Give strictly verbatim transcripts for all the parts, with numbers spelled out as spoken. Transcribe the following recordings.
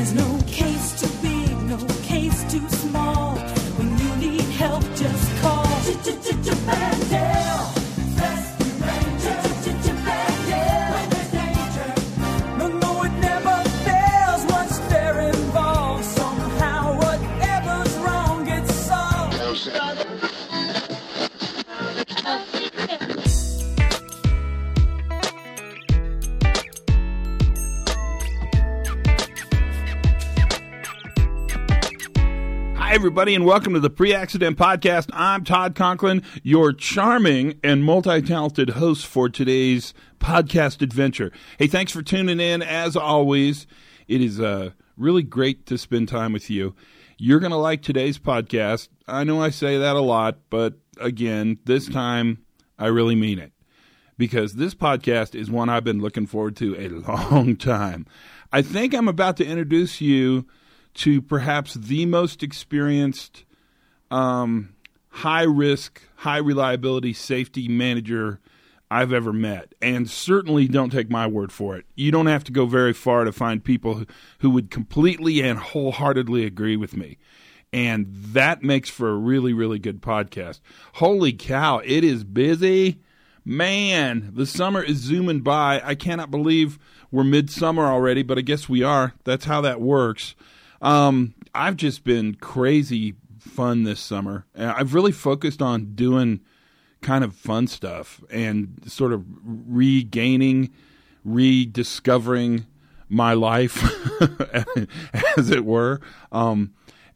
There's no case too big, no case too small. When you need help, just call Bandel. Rescue Ranger. Bandel. When there's danger. No, no, it never fails. Once they're involved, somehow whatever's wrong gets solved. Hi, everybody, and welcome to the Pre-Accident Podcast. I'm Todd Conklin, your charming and multi-talented host for today's podcast adventure. Hey, thanks for tuning in. As always, it is uh, really great to spend time with you. You're going to like today's podcast. I know I say that a lot, but again, this time I really mean it, because this podcast is one I've been looking forward to a long time. I think I'm about to introduce you to perhaps the most experienced, um, high-risk, high-reliability safety manager I've ever met. And certainly don't take my word for it. You don't have to go very far to find people who, who would completely and wholeheartedly agree with me. And that makes for a really, really good podcast. Holy cow, it is busy. Man, the summer is zooming by. I cannot believe we're midsummer already, but I guess we are. That's how that works. Um, I've just been crazy fun this summer. I've really focused on doing kind of fun stuff and sort of regaining, rediscovering my life, as it were. Um,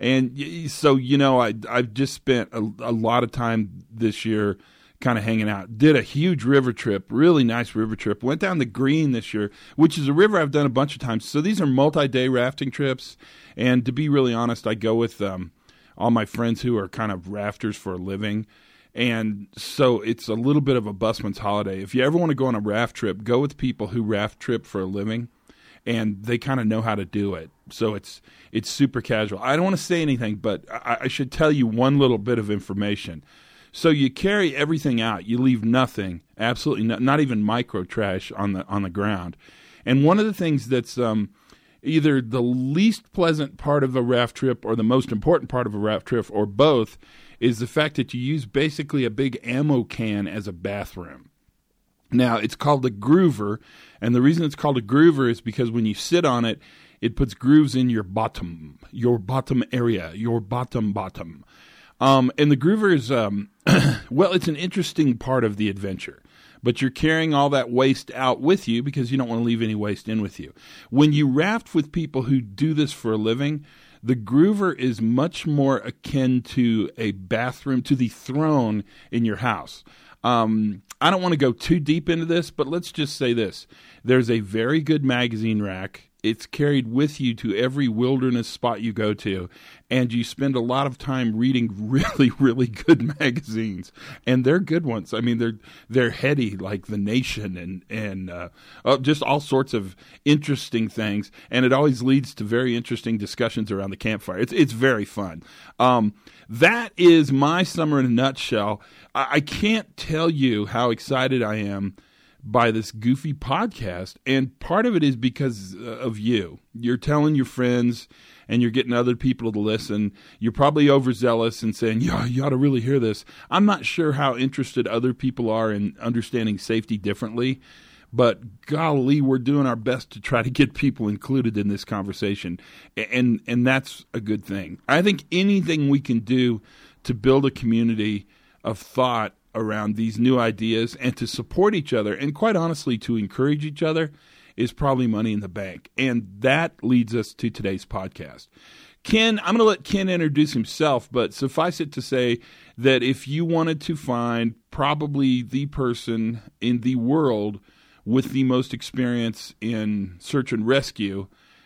and so, you know, I, I've just spent a, a lot of time this year kind of hanging out. Did a huge river trip, really nice river trip. Went down the Green this year, which is a river I've done a bunch of times. So these are multi-day rafting trips. And to be really honest, I go with um, all my friends who are kind of rafters for a living. And so it's a little bit of a busman's holiday. If you ever want to go on a raft trip, go with people who raft trip for a living, and they kind of know how to do it. So it's it's super casual. I don't want to say anything, but I, I should tell you one little bit of information. So you carry everything out. You leave nothing, absolutely not, not even micro trash on the on the ground. And one of the things that's um, either the least pleasant part of a raft trip or the most important part of a raft trip, or both, is the fact that you use basically a big ammo can as a bathroom. Now, it's called a groover, and the reason it's called a groover is because when you sit on it, it puts grooves in your bottom, your bottom area, your bottom bottom. Um, and the groover is, um, well, it's an interesting part of the adventure, but you're carrying all that waste out with you because you don't want to leave any waste in with you. When you raft with people who do this for a living, the groover is much more akin to a bathroom, to the throne in your house. Um, I don't want to go too deep into this, but let's just say this. There's a very good magazine rack. It's carried with you to every wilderness spot you go to, and you spend a lot of time reading really, really good magazines, and they're good ones. I mean, they're they're heady, like The Nation, and and uh, uh, just all sorts of interesting things, and it always leads to very interesting discussions around the campfire. It's it's very fun. Um, that is my summer in a nutshell. I, I can't tell you how excited I am by this goofy podcast, and part of it is because of you. You're telling your friends, and you're getting other people to listen. You're probably overzealous and saying, yeah, you ought to really hear this. I'm not sure how interested other people are in understanding safety differently, but golly, we're doing our best to try to get people included in this conversation, and and that's a good thing. I think anything we can do to build a community of thought around these new ideas and to support each other, and quite honestly to encourage each other, is probably money in the bank. And that leads us to today's podcast. Ken, I'm going to let Ken introduce himself, but suffice it to say that if you wanted to find probably the person in the world with the most experience in search and rescue,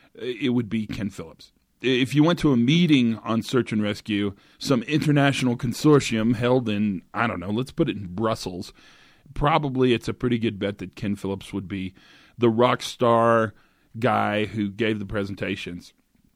it would be Ken Phillips. If you went to a meeting on search and rescue, some international consortium held in, I don't know, let's put it in Brussels, probably it's a pretty good bet that Ken Phillips would be the rock star guy who gave the presentations.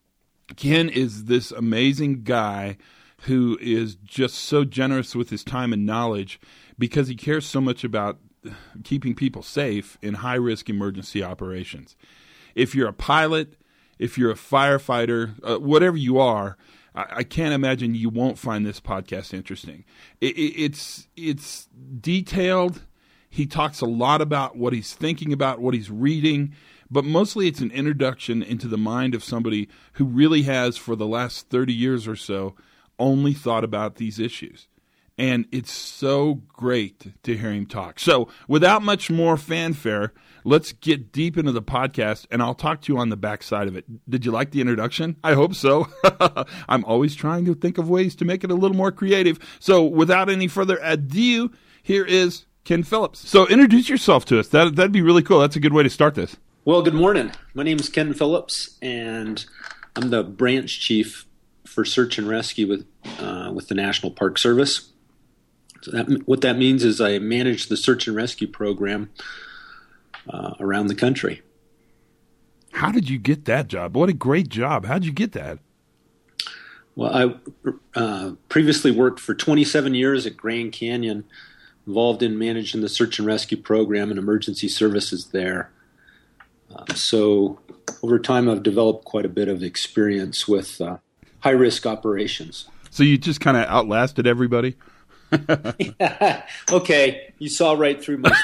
Ken is this amazing guy who is just so generous with his time and knowledge because he cares so much about keeping people safe in high-risk emergency operations. If you're a pilot, if you're a firefighter, uh, whatever you are, I, I can't imagine you won't find this podcast interesting. It, it, it's it's detailed. He talks a lot about what he's thinking about, what he's reading, but mostly it's an introduction into the mind of somebody who really has, for the last thirty years or so, only thought about these issues. And it's so great to hear him talk. So without much more fanfare, let's get deep into the podcast, and I'll talk to you on the backside of it. Did you like the introduction? I hope so. I'm always trying to think of ways to make it a little more creative. So without any further ado, here is Ken Phillips. So introduce yourself to us. That, that'd be really cool. That's a good way to start this. Well, good morning. My name is Ken Phillips, and I'm the branch chief for search and rescue with uh, with the National Park Service. So that, what that means is I manage the search and rescue program uh, around the country. How did you get that job? What a great job. How did you get that? Well, I uh, previously worked for twenty-seven years at Grand Canyon, involved in managing the search and rescue program and emergency services there. Uh, so over time, I've developed quite a bit of experience with uh, high-risk operations. So you just kind of outlasted everybody? Yeah. Okay, you saw right through my.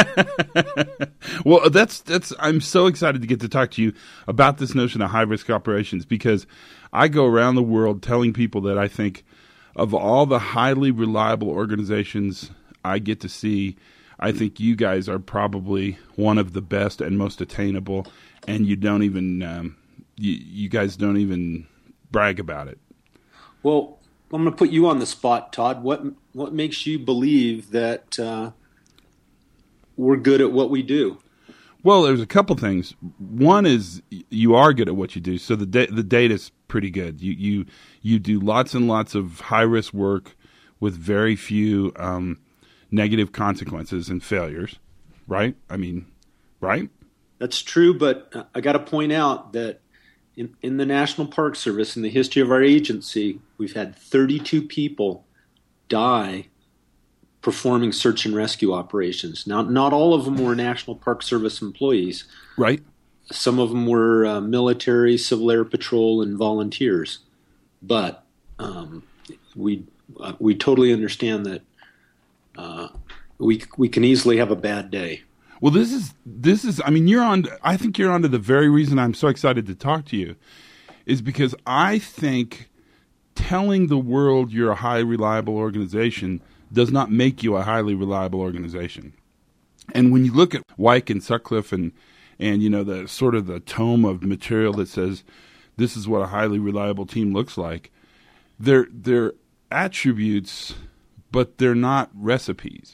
Well, that's that's. I'm so excited to get to talk to you about this notion of high risk operations, because I go around the world telling people that I think of all the highly reliable organizations I get to see, I think you guys are probably one of the best and most attainable, and you don't even um, you, you guys don't even brag about it. Well, I'm going to put you on the spot, Todd. What what makes you believe that uh, we're good at what we do? Well, there's a couple things. One is you are good at what you do, so the da- the data's pretty good. You you you do lots and lots of high risk work with very few um, negative consequences and failures, right? I mean, right? That's true, but I got to point out that in, in the National Park Service, in the history of our agency, we've had thirty-two people die performing search and rescue operations. Now, not all of them were National Park Service employees. Right. Some of them were uh, military, Civil Air Patrol, and volunteers. But um, we uh, we totally understand that uh, we we can easily have a bad day. Well, this is this is. I mean, you're on. I think you're on to the very reason I'm so excited to talk to you, is because I think telling the world you're a highly reliable organization does not make you a highly reliable organization. And when you look at Wyke and Sutcliffe and and you know the sort of the tome of material that says this is what a highly reliable team looks like, they're they're attributes, but they're not recipes.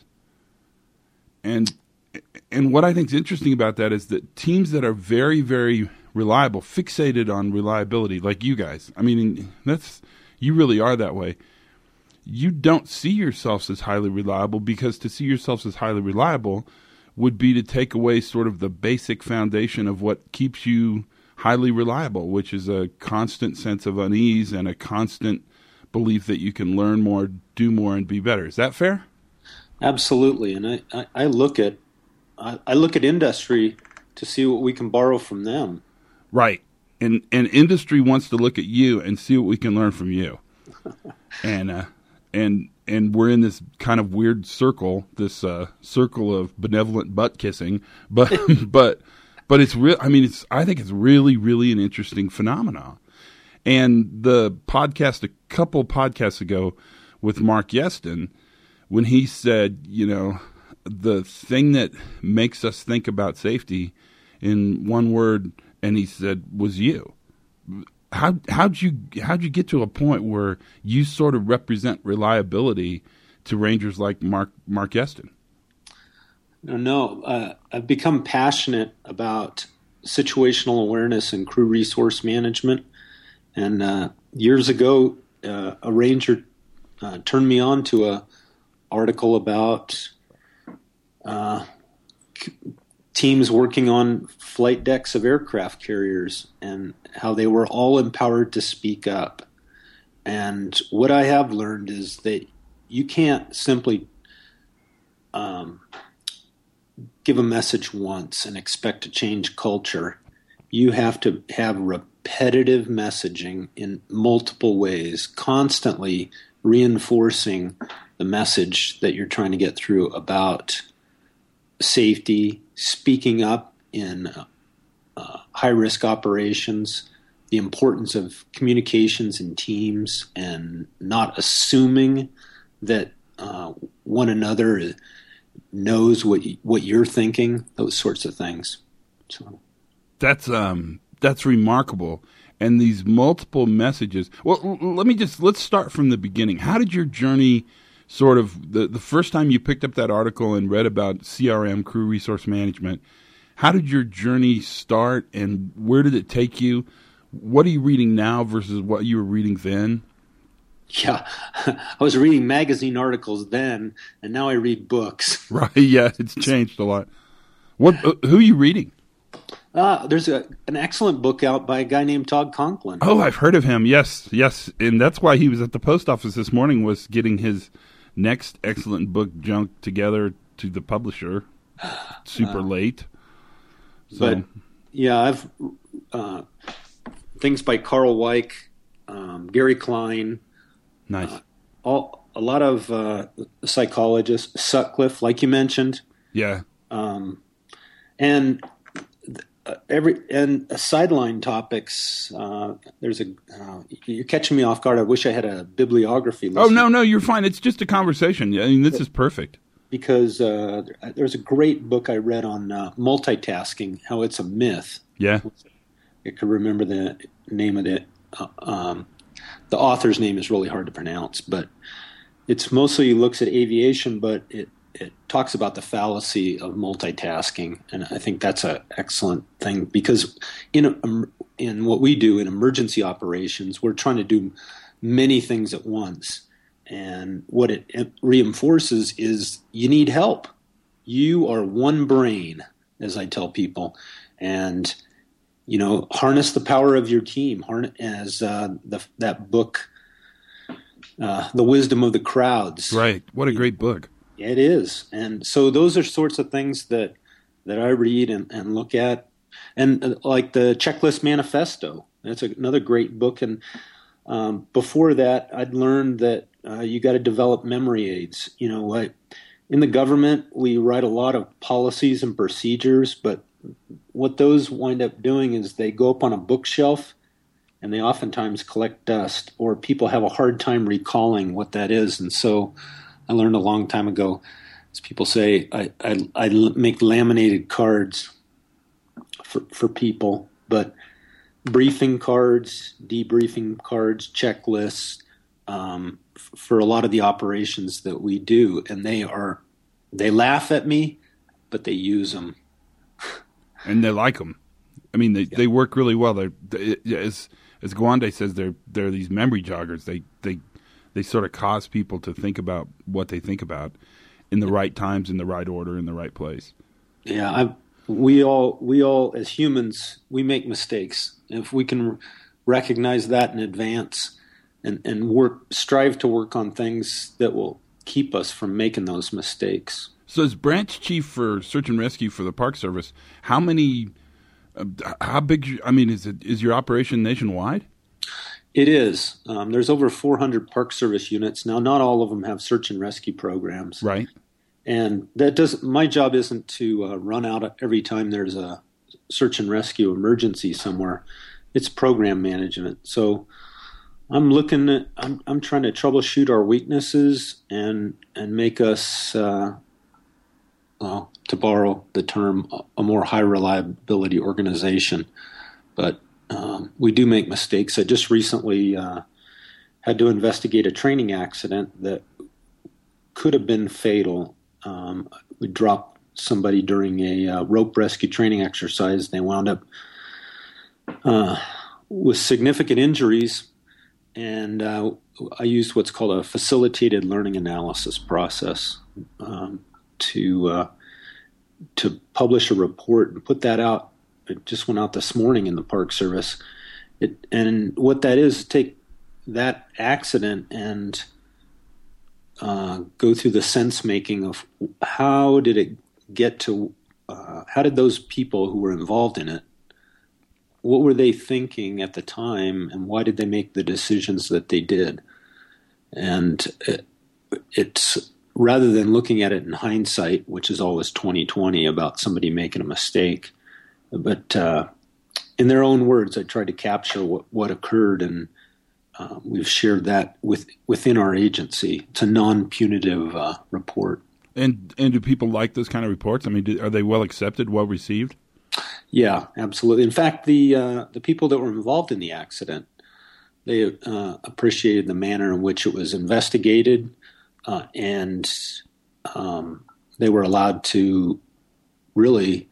And and what I think is interesting about that is that teams that are very, very reliable, fixated on reliability, like you guys, I mean, that's you really are that way. You don't see yourselves as highly reliable, because to see yourselves as highly reliable would be to take away sort of the basic foundation of what keeps you highly reliable, which is a constant sense of unease and a constant belief that you can learn more, do more, and be better. Is that fair? Absolutely. And I, I, I look at I, I look at industry to see what we can borrow from them. Right. And and industry wants to look at you and see what we can learn from you. and uh, and and we're in this kind of weird circle, this uh, circle of benevolent butt kissing, but but but it's real. I mean, it's I think it's really really an interesting phenomenon. And the podcast a couple podcasts ago with Mark Yeston, when he said, you know, the thing that makes us think about safety in one word, and he said, was you. How how'd you how'd you get to a point where you sort of represent reliability to Rangers like Mark Mark Yeston? No, no. Uh, I've become passionate about situational awareness and crew resource management. And uh, years ago, uh, a ranger uh, turned me on to a article about uh, teams working on flight decks of aircraft carriers and how they were all empowered to speak up. And what I have learned is that you can't simply um, give a message once and expect to change culture. You have to have re- repetitive messaging in multiple ways, constantly reinforcing the message that you're trying to get through about safety, speaking up in uh, high-risk operations, the importance of communications in teams, and not assuming that uh, one another knows what what you're thinking. Those sorts of things. So that's um that's remarkable. And these multiple messages. Well, l- let me just let's start from the beginning. How did your journey sort of the the first time you picked up that article and read about C R M, crew resource management? How did your journey start, and where did it take you? What are you reading now versus what you were reading then? Yeah, I was reading magazine articles then, and now I read books. Right, yeah, it's changed a lot. What? Uh, who are you reading? Uh, there's a, an excellent book out by a guy named Todd Conklin. Oh, I've heard of him, yes, yes. And that's why he was at the post office this morning, was getting his next excellent book junk together to the publisher. Super uh, late. So. But, yeah, I've uh, things by Carl Weick, um, Gary Klein. Nice. Uh, all a lot of uh, psychologists, Sutcliffe, like you mentioned. Yeah. Um, and uh, every and uh, sideline topics. Uh, there's a. Uh, you're catching me off guard. I wish I had a bibliography list. Oh no, no, you're fine. It's just a conversation. I mean, this is perfect. Because uh, there's a great book I read on uh, multitasking, how it's a myth. Yeah. I could remember the name of it. Uh, um, the author's name is really hard to pronounce, but it's mostly looks at aviation, but it, it talks about the fallacy of multitasking, and I think that's an excellent thing because in um, in what we do in emergency operations, we're trying to do many things at once. And what it, it reinforces is you need help. You are one brain, as I tell people, and you know, harness the power of your team. Harness, as uh, the, that book, uh, "The Wisdom of the Crowds." Right. What a great book. It is, and so those are sorts of things that that I read and, and look at, and uh, like the Checklist Manifesto. That's a, another great book. And um, before that, I'd learned that. Uh, you got to develop memory aids. You know, like in the government, we write a lot of policies and procedures, but what those wind up doing is they go up on a bookshelf and they oftentimes collect dust, or people have a hard time recalling what that is. And so I learned a long time ago, as people say, I, I, I make laminated cards for, for people, but briefing cards, debriefing cards, checklists, um, for a lot of the operations that we do, and they are, they laugh at me, but they use them. And they like them. I mean, they, yeah. they work really well. They're, they, as as Gwande says, they're they're these memory joggers. They they they sort of cause people to think about what they think about in the right times, in the right order, in the right place. Yeah, I, we all we all as humans, we make mistakes. If we can recognize that in advance. And, and work, strive to work on things that will keep us from making those mistakes. So, as branch chief for search and rescue for the Park Service, how many, uh, how big? I mean, is it is your operation nationwide? It is. Um, there's over four hundred Park Service units now. Not all of them have search and rescue programs, right? And that does. My job isn't to uh, run out every time there's a search and rescue emergency somewhere. It's program management. So. I'm looking at, I'm, I'm trying to troubleshoot our weaknesses and, and make us, uh, well, to borrow the term, a more high reliability organization. But, um, we do make mistakes. I just recently, uh, had to investigate a training accident that could have been fatal. Um, we dropped somebody during a uh, rope rescue training exercise. They wound up, uh, with significant injuries. And uh, I used what's called a facilitated learning analysis process um, to uh, to publish a report and put that out. It just went out this morning in the Park Service. It, and what that is, take that accident and uh, go through the sense making of how did it get to, uh, how did those people who were involved in it, what were they thinking at the time, and why did they make the decisions that they did? And it, it's rather than looking at it in hindsight, which is always twenty twenty about somebody making a mistake, but uh, in their own words, I tried to capture what, what occurred, and uh, we've shared that with within our agency. It's a non-punitive uh, report. And and do people like those kind of reports? I mean, do, are they well accepted, well received? Yeah, absolutely. In fact, the uh, the people that were involved in the accident, they uh, appreciated the manner in which it was investigated, uh, and um, they were allowed to really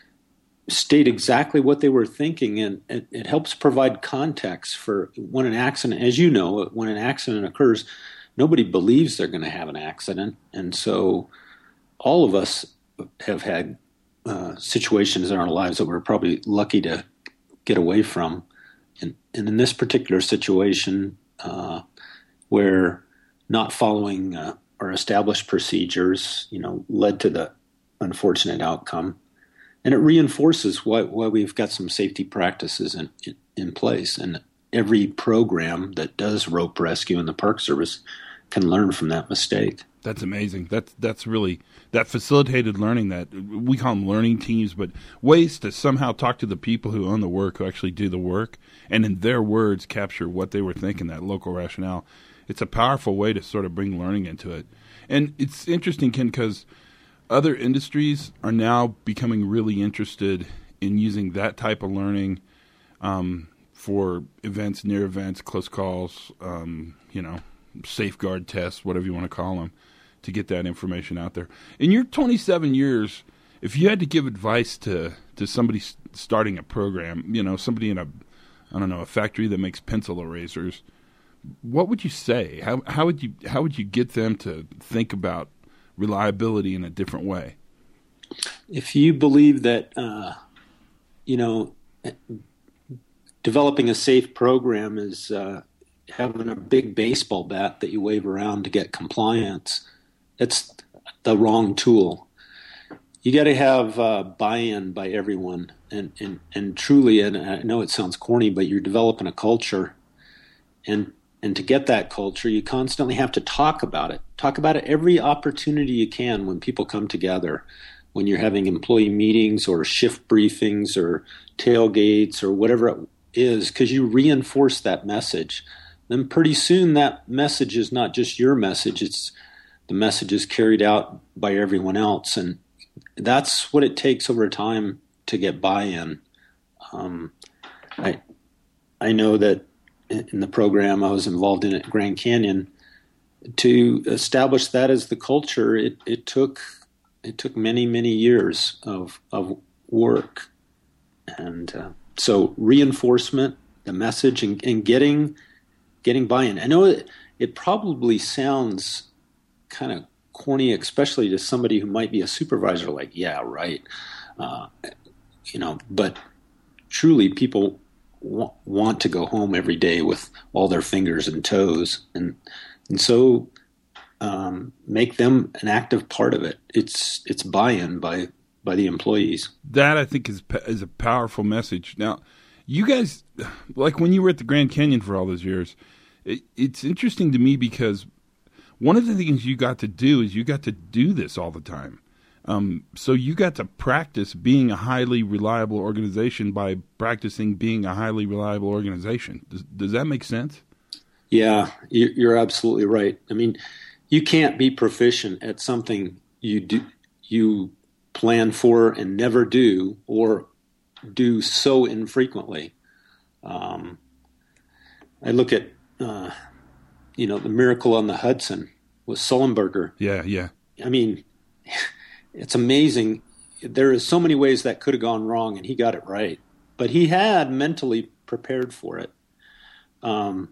state exactly what they were thinking, and it, it helps provide context for when an accident, as you know, when an accident occurs, nobody believes they're going to have an accident, and so all of us have had uh, situations in our lives that we're probably lucky to get away from, and, and in this particular situation, uh, where not following uh, our established procedures, you know, led to the unfortunate outcome. And it reinforces why, why we've got some safety practices in, in, in place. And every program that does rope rescue in the Park Service can learn from that mistake. That's amazing. That's that's really that facilitated learning. That we call them learning teams, but ways to somehow talk to the people who own the work, who actually do the work, and in their words capture what they were thinking, that local rationale. It's a powerful way to sort of bring learning into it. And it's interesting, Ken, because other industries are now becoming really interested in using that type of learning um, for events, near events, close calls, um, you know, safeguard tests, whatever you want to call them, to get that information out there. In your twenty-seven years, if you had to give advice to, to somebody starting a program, you know, somebody in a, I don't know, a factory that makes pencil erasers, what would you say? How how would you how would you get them to think about reliability in a different way? If you believe that, uh, you know, developing a safe program is uh, having a big baseball bat that you wave around to get compliance, it's the wrong tool. You got to have uh, buy-in by everyone, and, and and truly, and I know it sounds corny, but you're developing a culture, and And to get that culture, you constantly have to talk about it. Talk about it every opportunity you can when people come together, when you're having employee meetings or shift briefings or tailgates or whatever it is, because you reinforce that message. Then pretty soon that message is not just your message, it's the message is carried out by everyone else. And that's what it takes over time to get buy-in. Um, I I know that in the program I was involved in at Grand Canyon, to establish that as the culture, it, it took it took many, many years of of work. And uh, so reinforcement, the message, and, and getting getting buy-in. I know it, it probably sounds kind of corny, especially to somebody who might be a supervisor, like, yeah, right. Uh, you know, but truly people want to go home every day with all their fingers and toes, and and so um, make them an active part of it. It's it's buy-in by by the employees. That, I think, is is a powerful message. Now, you guys, like when you were at the Grand Canyon for all those years, it, it's interesting to me because one of the things you got to do is you got to do this all the time. Um, so you got to practice being a highly reliable organization by practicing being a highly reliable organization. Does, does that make sense? Yeah, you're absolutely right. I mean, you can't be proficient at something you do, you plan for and never do, or do so infrequently. Um, I look at, uh, you know, the miracle on the Hudson with Sullenberger. Yeah, yeah. I mean, it's amazing. There is so many ways that could have gone wrong, and he got it right. But he had mentally prepared for it. Um,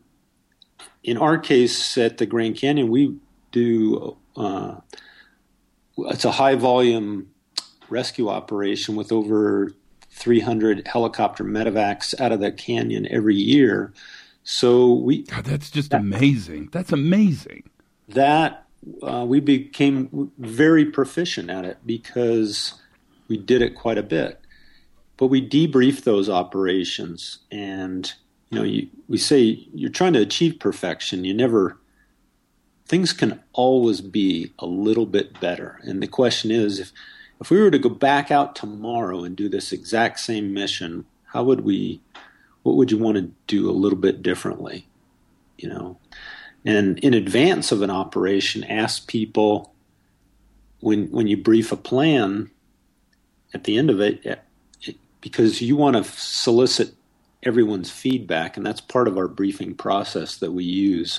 in our case at the Grand Canyon, we do uh, it's a high volume rescue operation with over three hundred helicopter medevacs out of the canyon every year. So we God, that's just that, amazing. That's amazing. That. Uh, we became very proficient at it because we did it quite a bit. but we debrief those operations, and you know, you, we say you're trying to achieve perfection. You never, things can always be a little bit better. And the question is, if if we were to go back out tomorrow and do this exact same mission, how would we, what would you want to do a little bit differently? You know, and in advance of an operation, ask people when when you brief a plan at the end of it, it because you want to solicit everyone's feedback, and that's part of our briefing process that we use.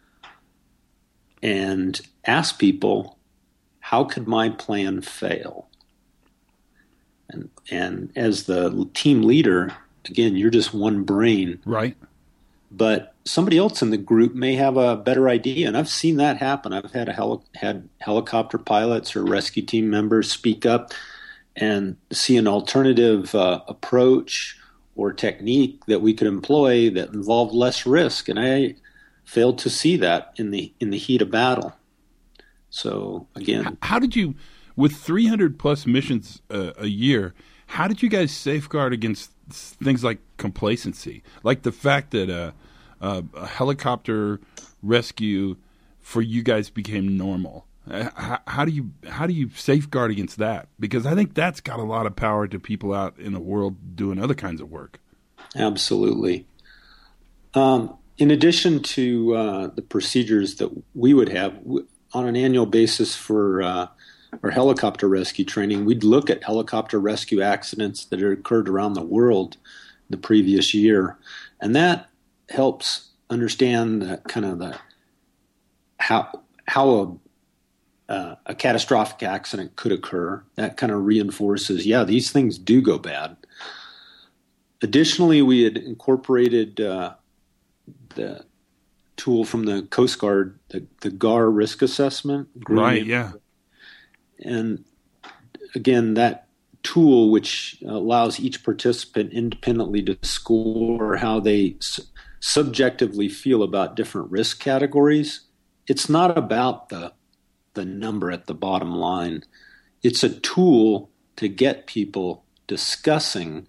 And ask people, how could my plan fail? And and as the team leader, again, you're just one brain. Right. But somebody else in the group may have a better idea, and I've seen that happen. I've had a heli- had helicopter pilots or rescue team members speak up and see an alternative uh, approach or technique that we could employ that involved less risk, and I failed to see that in the in the heat of battle. So again, how did you, with three hundred plus missions uh, a year, how did you guys safeguard against things like complacency, like the fact that a, a, a helicopter rescue for you guys became normal? How, how do you how do you safeguard against that? Because I think that's got a lot of power to people out in the world doing other kinds of work. Absolutely. Um, in addition to uh, the procedures that we would have on an annual basis for uh, our helicopter rescue training, we'd look at helicopter rescue accidents that had occurred around the world the previous year, and that helps understand the, kind of the how how a Uh, a catastrophic accident could occur. That kind of reinforces, yeah, these things do go bad. Additionally, we had incorporated uh, the tool from the Coast Guard, the, the G A R risk assessment. Right, yeah. And again, that tool, which allows each participant independently to score how they s- subjectively feel about different risk categories. It's not about the the number at the bottom line. It's a tool to get people discussing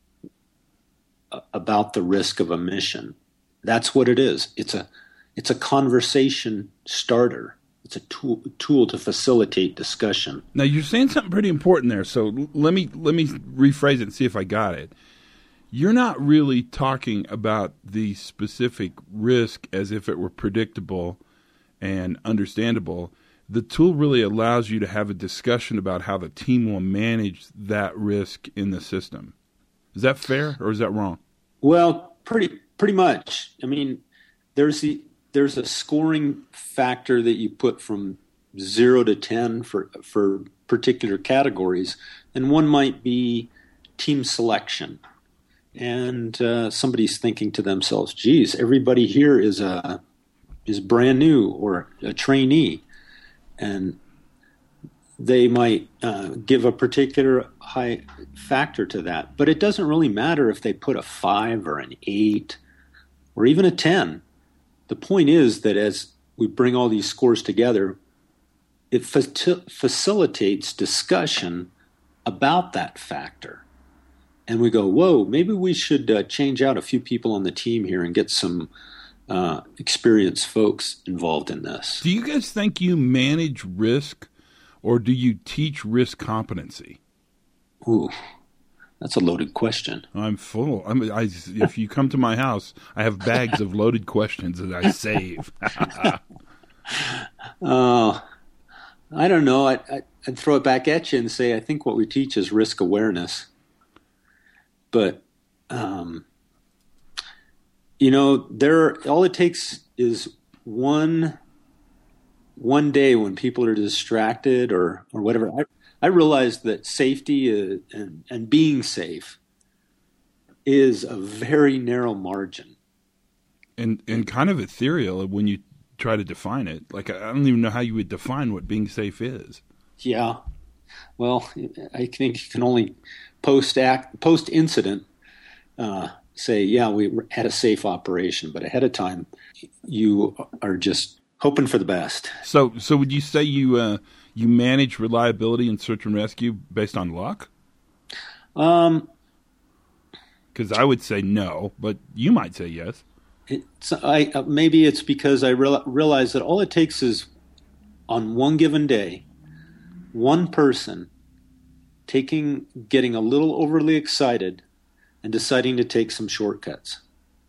about the risk of a mission. That's what it is. It's a it's a conversation starter. It's a tool tool to facilitate discussion. Now you're saying something pretty important there. So let me let me rephrase it and see if I got it. You're not really talking about the specific risk as if it were predictable and understandable. The tool really allows you to have a discussion about how the team will manage that risk in the system. Is that fair or is that wrong? Well, pretty pretty much. I mean, there's the there's a scoring factor that you put from zero to ten for for particular categories, and one might be team selection. And uh, somebody's thinking to themselves, "Geez, everybody here is a is brand new or a trainee." And they might uh, give a particular high factor to that. But it doesn't really matter if they put a five or an eight or even a ten. The point is that as we bring all these scores together, it fa- facilitates discussion about that factor. And we go, whoa, maybe we should uh, change out a few people on the team here and get some Uh, experienced folks involved in this. Do you guys think you manage risk, or do you teach risk competency? Ooh, that's a loaded question. I'm full. I'm, I, if you come to my house, I have bags of loaded questions that I save. uh, I don't know. I, I, I'd throw it back at you and say I think what we teach is risk awareness. But um, you know, there. All it takes is one one day when people are distracted or, or whatever. I, I realized that safety is, and and being safe is a very narrow margin, and and kind of ethereal when you try to define it. Like I don't even know how you would define what being safe is. Yeah, well, I think you can only post act post incident. Uh, say, yeah, we had a safe operation, but ahead of time, you are just hoping for the best. So, so would you say you uh, you manage reliability in search and rescue based on luck? Um, Because I would say no, but you might say yes. It's, I, uh, maybe it's because I real, realize that all it takes is on one given day, one person taking, getting a little overly excited and deciding to take some shortcuts.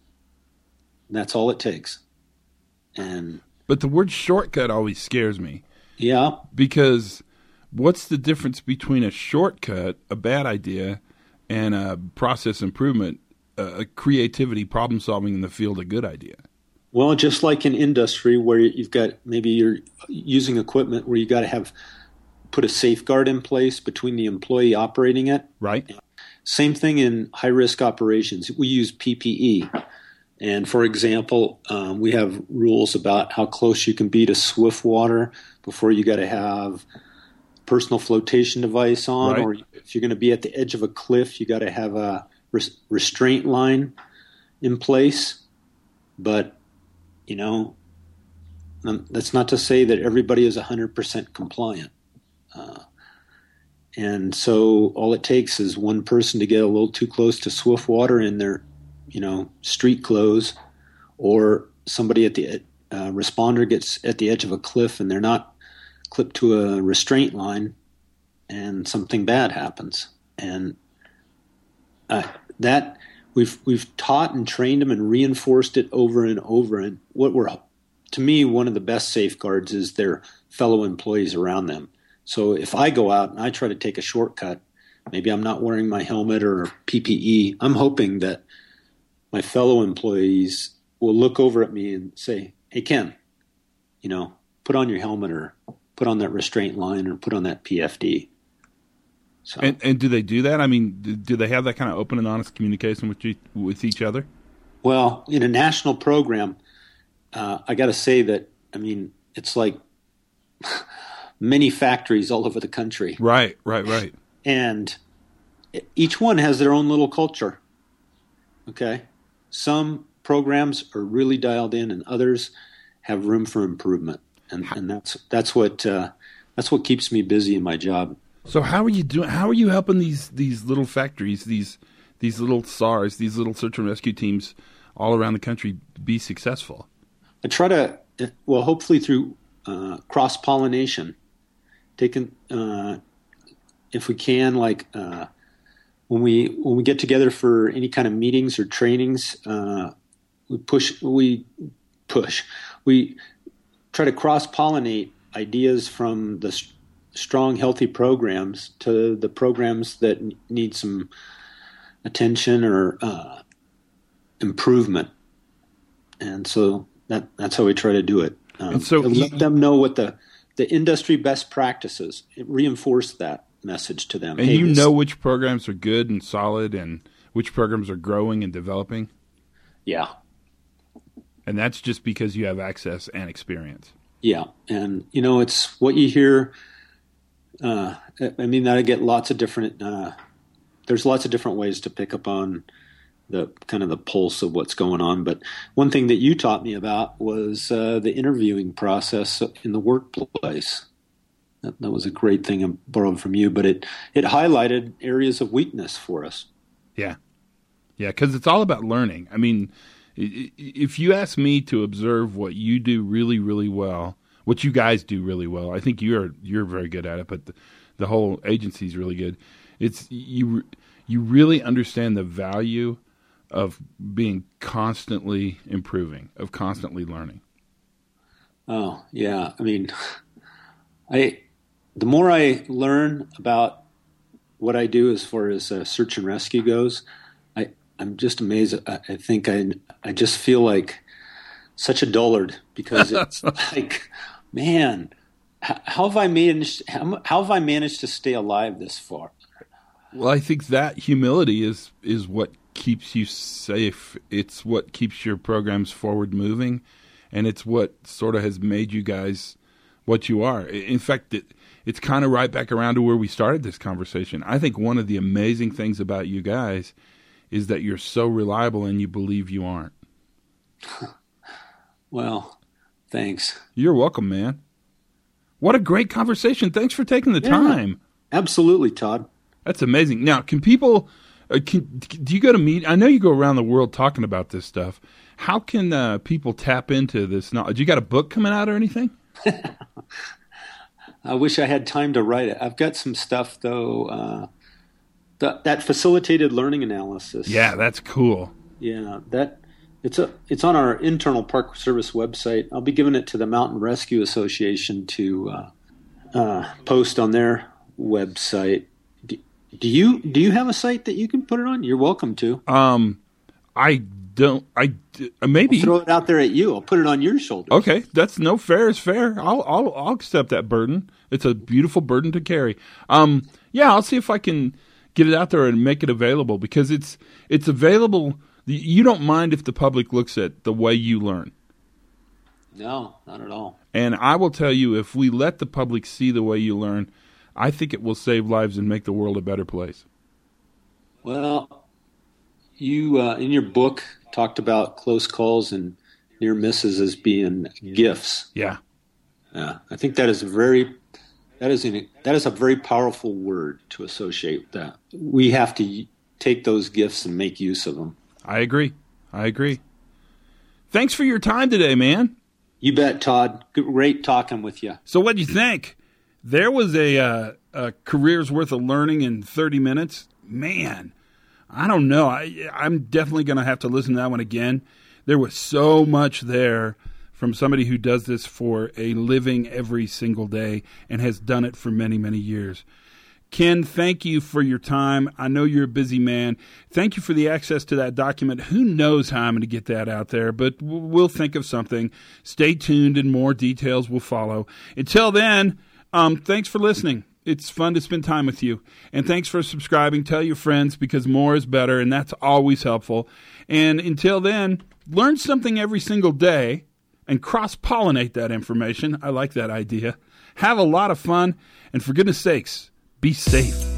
And that's all it takes. And But the word shortcut always scares me. Yeah. Because what's the difference between a shortcut, a bad idea, and a process improvement, a creativity, problem solving in the field, a good idea? Well, just like in industry where you've got, maybe you're using equipment where you got to have, put a safeguard in place between the employee operating it. Right. Same thing in high risk operations. We use P P E. And for example, um, we have rules about how close you can be to swift water before you got to have personal flotation device on, right. Or if you're going to be at the edge of a cliff, you got to have a res- restraint line in place. But, you know, um, that's not to say that everybody is one hundred percent compliant. Uh, and so all it takes is one person to get a little too close to swift water in their, you know, street clothes, or somebody at the uh, responder gets at the edge of a cliff and they're not clipped to a restraint line, and something bad happens. And uh, that we've we've taught and trained them and reinforced it over and over. And what we're, to me, one of the best safeguards is their fellow employees around them. So if I go out and I try to take a shortcut, maybe I'm not wearing my helmet or P P E, I'm hoping that my fellow employees will look over at me and say, "Hey, Ken, you know, put on your helmet, or put on that restraint line, or put on that P F D." So, and, and do they do that? I mean, do, do they have that kind of open and honest communication with you, with each other? Well, in a national program, uh, I got to say that, I mean, it's like many factories all over the country. Right, right, right. And each one has their own little culture. Okay? Some programs are really dialed in, and others have room for improvement. And, and that's that's what uh, that's what keeps me busy in my job. So how are you doing? How are you helping these these little factories, these these little S A Rs, these little search and rescue teams all around the country be successful? I try to, well, hopefully through uh, cross pollination, taking uh, if we can, like uh, when we when we get together for any kind of meetings or trainings, uh, we push we push we. try to cross-pollinate ideas from the st- strong, healthy programs to the programs that n- need some attention or uh, improvement. And so that that's how we try to do it. Um, and so let you, them know what the, the industry best practices, it reinforce that message to them. And hey, you this, know which programs are good and solid and which programs are growing and developing? Yeah. And that's just because you have access and experience. Yeah. And, you know, it's what you hear. Uh, I mean, I get lots of different, uh, there's lots of different ways to pick up on the kind of the pulse of what's going on. But one thing that you taught me about was uh, the interviewing process in the workplace. That, that was a great thing I borrowed from you, but it, it highlighted areas of weakness for us. Yeah. Yeah, because it's all about learning. I mean, if you ask me to observe what you do really, really well, what you guys do really well, I think you're you're very good at it, but the, the whole agency is really good. It's you you really understand the value of being constantly improving, of constantly learning. Oh, yeah. I mean, I the more I learn about what I do as far as uh, search and rescue goes, I, I'm just amazed. I, I think I I just feel like such a dullard, because it's like, man, how, how have I managed? How, how have I managed to stay alive this far? Well, I think that humility is is what keeps you safe. It's what keeps your programs forward moving, and it's what sort of has made you guys what you are. In fact, it, it's kind of right back around to where we started this conversation. I think one of the amazing things about you guys is that you're so reliable and you believe you aren't. Well, thanks. You're welcome, man. What a great conversation. Thanks for taking the Yeah, time. Absolutely, Todd. That's amazing. Now, can people Uh, can, do you go to meet? I know you go around the world talking about this stuff. How can uh, people tap into this knowledge? You got a book coming out or anything? I wish I had time to write it. I've got some stuff though. Uh, th- that facilitated learning analysis. Yeah, that's cool. Yeah, that it's a it's on our internal Park Service website. I'll be giving it to the Mountain Rescue Association to uh, uh, post on their website. Do, do you do you have a site that you can put it on? You're welcome to. Um, I don't. I uh, maybe I'll throw it out there at you. I'll put it on your shoulders. Okay, that's no fair is fair. I'll I'll I'll accept that burden. It's a beautiful burden to carry. Um, yeah, I'll see if I can get it out there and make it available because it's it's available. You don't mind if the public looks at the way you learn. No, not at all. And I will tell you, if we let the public see the way you learn, I think it will save lives and make the world a better place. Well, you uh, in your book talked about close calls and near misses as being gifts. Yeah. Yeah, I think that is very that is an, that is a very powerful word to associate with that. We have to take those gifts and make use of them. I agree. I agree. Thanks for your time today, man. You bet, Todd. Great talking with you. So what do you think? There was a, uh, a career's worth of learning in thirty minutes. Man, I don't know. I, I'm definitely going to have to listen to that one again. There was so much there from somebody who does this for a living every single day and has done it for many, many years. Ken, thank you for your time. I know you're a busy man. Thank you for the access to that document. Who knows how I'm going to get that out there, but we'll think of something. Stay tuned and more details will follow. Until then, um, thanks for listening. It's fun to spend time with you. And thanks for subscribing. Tell your friends because more is better, and that's always helpful. And until then, learn something every single day and cross-pollinate that information. I like that idea. Have a lot of fun, and for goodness sakes, be safe.